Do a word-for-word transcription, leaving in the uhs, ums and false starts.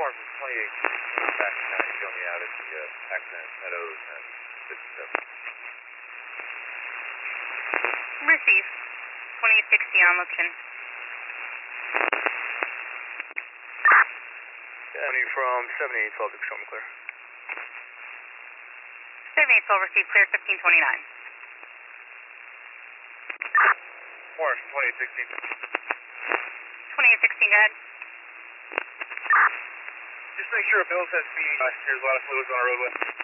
Morris from twenty-eight, back uh, showing me out at the uh, Paxton Meadows and fifty-seven. Receive. twenty-eight sixty on location. County from seventy-eight twelve, show me clear. seventy-eight twelve, receive, clear fifteen twenty-nine. Morris from twenty-eight sixteen. twenty-eight sixteen, go ahead. Just make sure Bill says speed. Uh, there's a lot of fluids on our roadway.